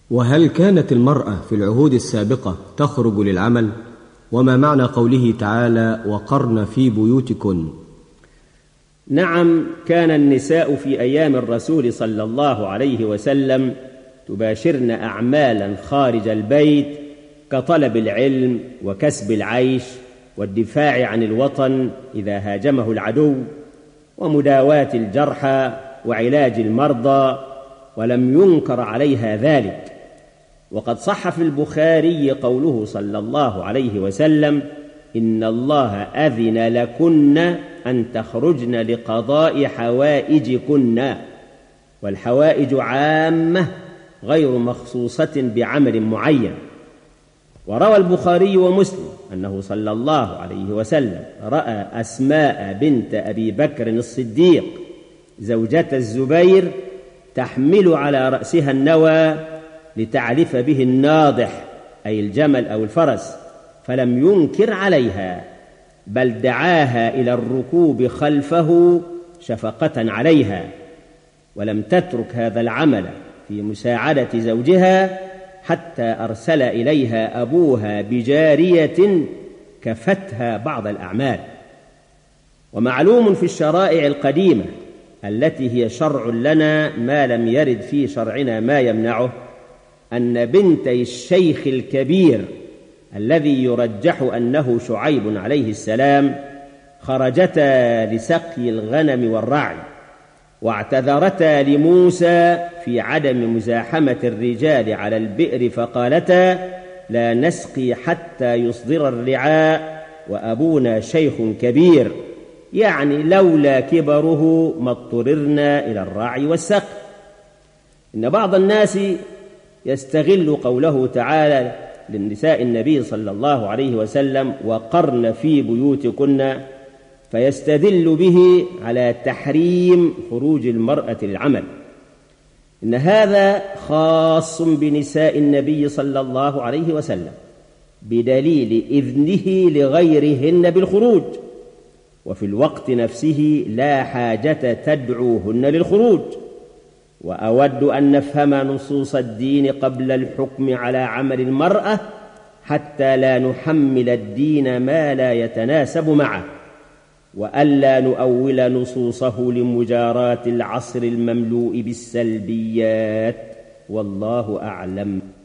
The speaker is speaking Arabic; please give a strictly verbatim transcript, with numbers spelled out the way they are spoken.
وهل كانت المرأة في العهود السابقة تخرج للعمل؟ وما معنى قوله تعالى وقرن في بيوتكن؟ نعم، كان النساء في أيام الرسول صلى الله عليه وسلم تباشرن أعمالا خارج البيت كطلب العلم وكسب العيش والدفاع عن الوطن إذا هاجمه العدو ومداواة الجرحى وعلاج المرضى، ولم ينكر عليها ذلك. وقد صح في البخاري قوله صلى الله عليه وسلم: إن الله أذن لكن أن تخرجن لقضاء حوائجكن، والحوائج عامة غير مخصوصة بعمل معين. وروى البخاري ومسلم أنه صلى الله عليه وسلم رأى أسماء بنت أبي بكر الصديق زوجة الزبير تحمل على رأسها النوى لتعلف به الناضح أي الجمل أو الفرس، فلم ينكر عليها، بل دعاها إلى الركوب خلفه شفقة عليها، ولم تترك هذا العمل في مساعدة زوجها حتى أرسل إليها أبوها بجارية كفتها بعض الأعمال. ومعلوم في الشرائع القديمة التي هي شرع لنا ما لم يرد في شرعنا ما يمنعه، أن بنتي الشيخ الكبير الذي يرجح أنه شعيب عليه السلام خرجتا لسقي الغنم والرعي، واعتذرتا لموسى في عدم مزاحمة الرجال على البئر، فقالتا: لا نسقي حتى يصدر الرعاء وأبونا شيخ كبير، يعني لولا كبره ما اضطررنا إلى الرعي والسقي. إن بعض الناس يستغل قوله تعالى للنساء النبي صلى الله عليه وسلم وقرن في بيوتكن، فيستدل به على تحريم خروج المرأة للعمل. إن هذا خاص بنساء النبي صلى الله عليه وسلم بدليل إذنه لغيرهن بالخروج، وفي الوقت نفسه لا حاجة تدعوهن للخروج. وأود أن نفهم نصوص الدين قبل الحكم على عمل المرأة حتى لا نحمل الدين ما لا يتناسب معه، وألا نؤول نصوصه لمجاراة العصر المملوء بالسلبيات، والله أعلم.